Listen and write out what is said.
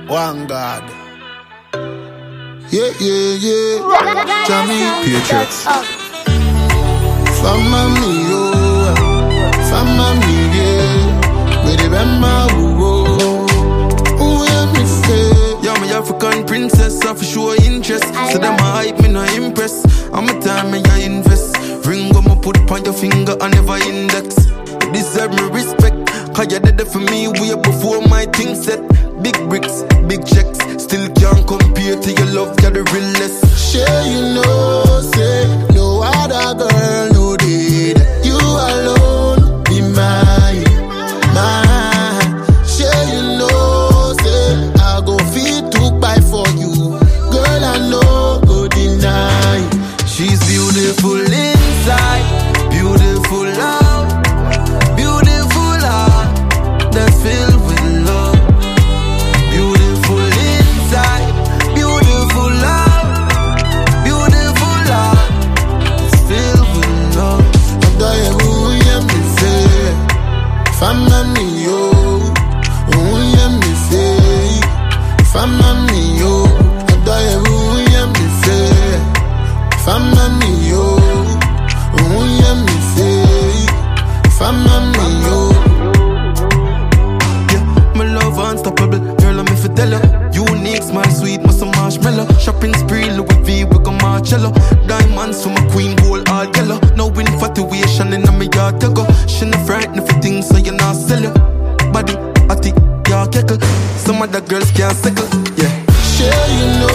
One God. Yeah, yeah, yeah. Jamie Patriots. Fama mi yo, fama mi yeah. We remember who yeah me say. Yeah, my African princess, I for sure interest. So them a hype me no impress. I'm a time me I invest. Ring on my put on your finger and never index. You deserve me respect. Cause you did it for me way before my thing set. Big bricks, big checks. Still can't compare to your love, you're the realest. Sure you know, say no other girl, no did. You alone be mine, mine. Sure you know, say I go feed to buy for you. Girl, I know, go deny. She's beautiful inside, beautiful out, beautiful out. That's filled with love. Beautiful inside, beautiful out, beautiful out. It's filled with love. I who you me say, fama mi yo, who you me say, fama mi yo. I who you me say, fama mi yo, who you me say, fama mi yo. Yeah, my love unstoppable, girl, I'm if tell her. Unique, smile, sweet, muscle marshmallow. Shopping spree, Louis V, we go Marcello. Diamonds for my queen, gold all yellow. No infatuation in my yard to go. She not frightened for things, so you not sell it. Body, I think, yeah, keckle. Some other girls can't settle, yeah. Sure you know.